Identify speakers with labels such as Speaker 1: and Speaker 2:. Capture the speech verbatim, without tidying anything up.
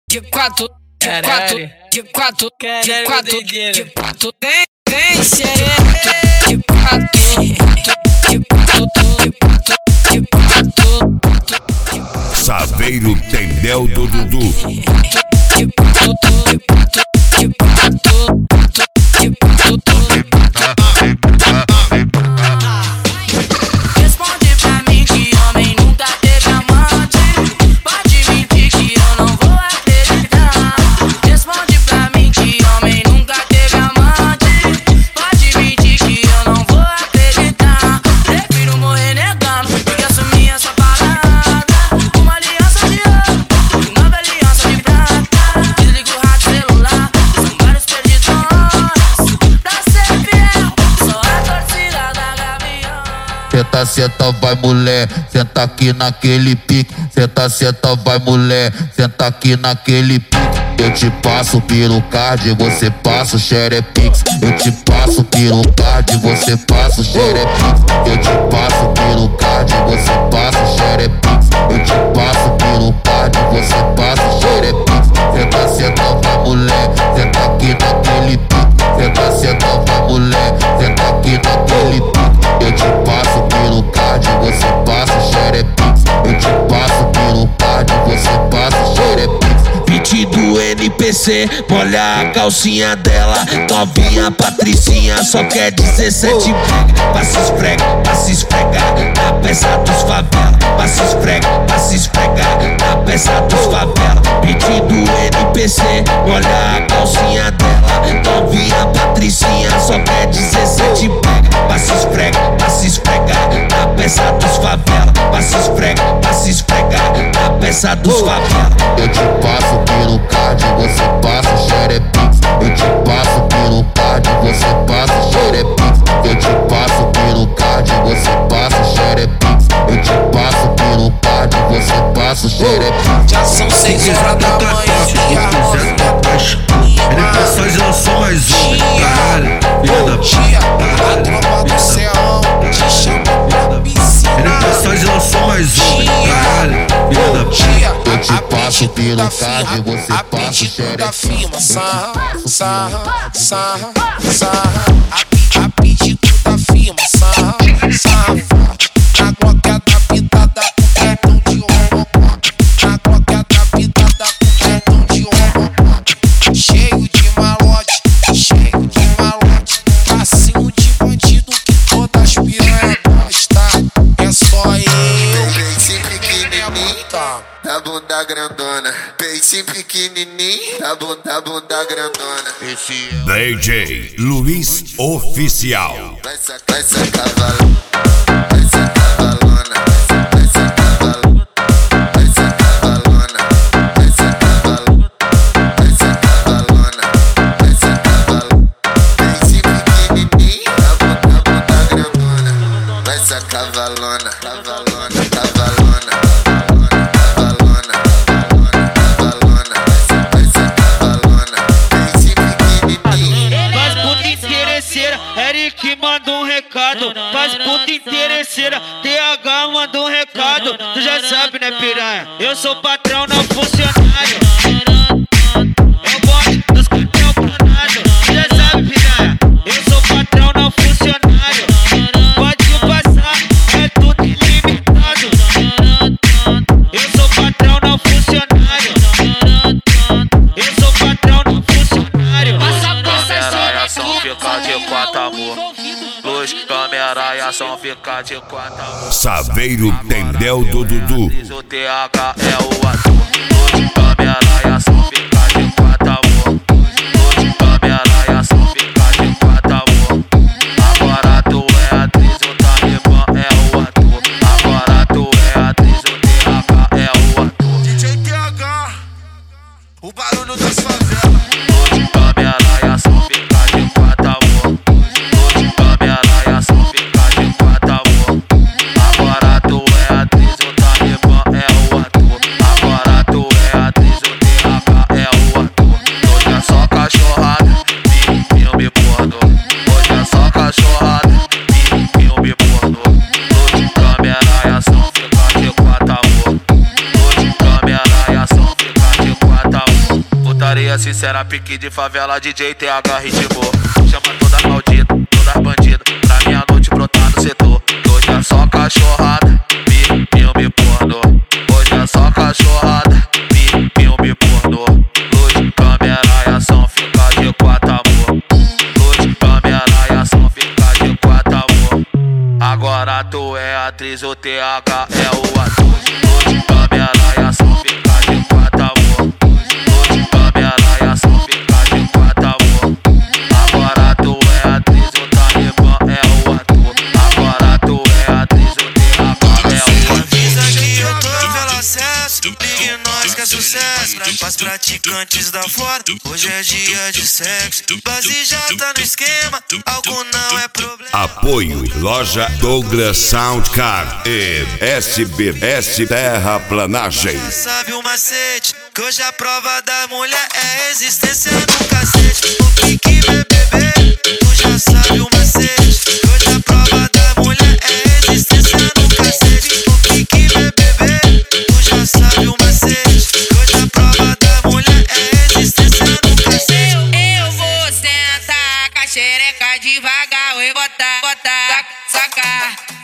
Speaker 1: de quatro, de quatro, de quatro, de quatro, de quatro, tem, tem xereca, de quatro, de quatro, de quatro, de quatro.
Speaker 2: Saveiro Tendel do Dudu.
Speaker 1: De quatro, de quatro, de quatro, de quatro.
Speaker 3: Responde pra mim que homem nunca teve amante. Pode mentir que eu não vou acreditar. Responde pra mim que homem nunca teve amante. Pode mentir que eu não vou acreditar. Prefiro morrer negando do que assumir essa parada. Uma aliança de ouro, nova aliança de prata. Desliga o rádio celular, são vários perdidões. Pra ser fiel, só a torcida da Gavião.
Speaker 4: Senta, senta, vai mulher, senta aqui naquele pique. Senta, senta, vai mulher, senta aqui naquele pique. Eu te passo pelo card, você passa o xerepix. Eu te passo pelo card, você passa o xerepix. Eu te passo pelo card, você passa o xerepix. Eu te passo pelo card, você passa o xerepix. Senta, senta, vai mulher, senta aqui naquele pique. Senta, senta, vai mulher, senta aqui naquele pique. Eu te passo pelo card, você passa o xerepix. Eu te passo pelo card, você passa o xerepix.
Speaker 5: Beat do N P C, molha a calcinha dela. Novinha Patricinha, só quer dezessete brega. Passa esfrega, passa esfregar na peça dos favela. Passa esfrega, passa esfregar na peça dos favela. Beat do N P C, molha a calcinha dela. Novinha Patricinha, só quer dezessete brega. Passa esfrega, passa esfregar na peça dos favela. Passa esfrega, passa esfregar na peça dos favela.
Speaker 4: Eu te passo pelo card, você passa o xerepix. Eu te passo pelo card, você passa o xerepix. Eu te passo pelo card, você passa o xerepix. Eu te passo pelo card, você passa o xerepix.
Speaker 3: Já são seis horas da manhã e a roda
Speaker 6: Ele passou e lançou mais um, caralho, filha da
Speaker 3: puta. A tropa do céu te chama pra piscina.
Speaker 6: Ele passou e lançou mais um, caralho, filha da puta.
Speaker 4: Eu te passo pelo card, você passa o xerepix.
Speaker 3: Sarra, sarra, sarra, sarra. A pedido da firma, sarra, sarra. Na qualquer da pitada com cartão de ouro. Na qualquer da pitada com cartão de ouro. Cheio de malote, cheio de malote. Passinho de bandido que todas as piranhas gostam. É só eu,
Speaker 7: Peitinho pequenininho, da bunda grandona. Peitinho pequenininho, da bunda, da bunda grandona. Esse
Speaker 2: D J Luiz Oficial.
Speaker 7: vai sacar, vai sacar valor. Vai sacar valona. Vai sacar valor. Vai sacar valona. Vai sacar valor. Vai sacar valona. Vai sacar valor. Peitinho pequenininho, da bunda, da bunda grandona. Vai sacar valona. Cavalona, cavalona. Cavalona, cavalona, cavalona. Vai sacar valona. Peitinho pequenininho.
Speaker 8: Faz puta interesseira, Eric manda um recado. Faz puta interesseira, T H manda um recado. Tu já sabe, né, piranha? Eu sou patrão, não funcionário. Eu gosto dos cartel planado. Tu já sabe, piranha? Eu sou patrão, não funcionário. Pode passar, é tudo ilimitado. Eu sou patrão, não funcionário. Eu sou patrão, não funcionário. Passa, passa,
Speaker 5: Câmera e ação fica de quatro, amor. Luz, câmera e ação fica de quatro, amor.
Speaker 2: Saveiro Tendel do Dudu.
Speaker 5: O T H é o ator. Luz, câmera e ação fica de quatro, amor. Luz, câmera e ação fica de quatro, amor. Agora tu é atriz, o Talibã é o ator. Agora tu é atriz, o T H é o ator.
Speaker 7: D J T H, o barulho das favelas.
Speaker 5: Luz, câmera e ação fica de quatro, amor. Luz, câmera e ação fica de quatro, amor. Agora tu é atriz, o Talibã é o ator. Agora tu é atriz, o T H é o ator. Hoje é só cachorrada, filme pornô. Hoje é só cachorrada, filme pornô. Luz, câmera e ação fica de quatro, amor. Luz, câmera e ação fica de quatro, amor. putaria sincera, pique de favela, D J T H ritmou. Chama toda maldita, todas bandidas, pra minha noite brotar no setor. Hoje é só cachorrada, filme pornô. Hoje é só cachorrada, filme pornô. Luz, câmera e ação, fica de quatro amor. Luz, câmera e ação, fica de quatro amor. Agora tu é atriz, o T H é o ator. Luz, câmera e ação, fica de quatro amor. Luz, câmera e ação, fica de quatro amor. Agora tu é atriz, o Talibã é o ator. Agora tu é atriz, o T H é o ator.
Speaker 9: Avisa que eu tô pelo acesso, ligue nós que é sucesso. Pras praticantes da fora, hoje é dia de sexo. Base já tá no esquema, álcool não é problema.
Speaker 2: Apoio Loja Douglas Soundcar e S B S Terraplanagem.
Speaker 9: Já sabe o macete, que hoje a prova da mulher é resistência no cacete. O que que vai beber? Tu já sabe o macete, que hoje a prova da mulher é resistência no cacete. O que que vai beber? Tu já sabe o macete, que hoje a prova da mulher é resistência no cacete.
Speaker 3: Eu, eu vou sentar com a xereca devagar, eu botar, botar, sacar.